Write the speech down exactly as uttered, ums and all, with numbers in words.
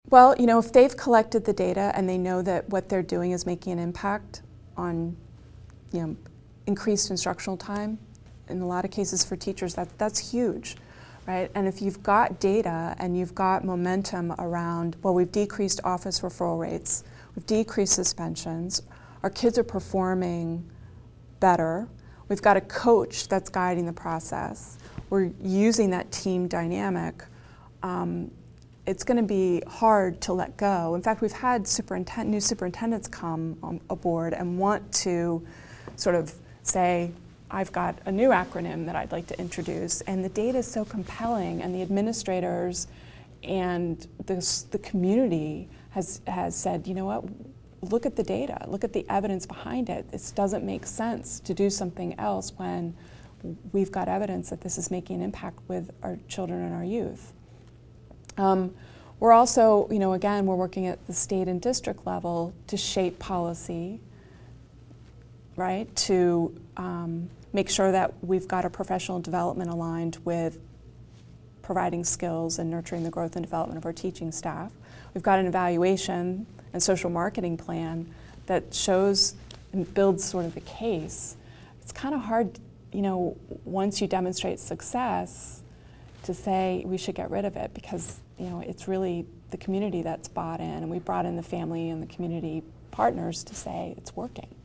Well, you know, if they've collected the data and they know that what they're doing is making an impact on, you know, increased instructional time, in a lot of cases for teachers, that, that's huge, right? And if you've got data and you've got momentum around, well, we've decreased office referral rates, we've decreased suspensions, our kids are performing better, we've got a coach that's guiding the process, we're using that team dynamic, um, it's going to be hard to let go. In fact, we've had superintend- new superintendents come on, aboard and want to sort of say, I've got a new acronym that I'd like to introduce, and the data is so compelling, and the administrators and the, the community has, has said, you know what, look at the data, look at the evidence behind it. This doesn't make sense to do something else when we've got evidence that this is making an impact with our children and our youth. Um, we're also, you know, again, we're working at the state and district level to shape policy, right, to um, make sure that we've got a professional development aligned with providing skills and nurturing the growth and development of our teaching staff. We've got an evaluation and social marketing plan that shows and builds sort of the case. It's kind of hard, you know, once you demonstrate success, to say we should get rid of it, because, you know, it's really the community that's bought in, and we brought in the family and the community partners to say it's working.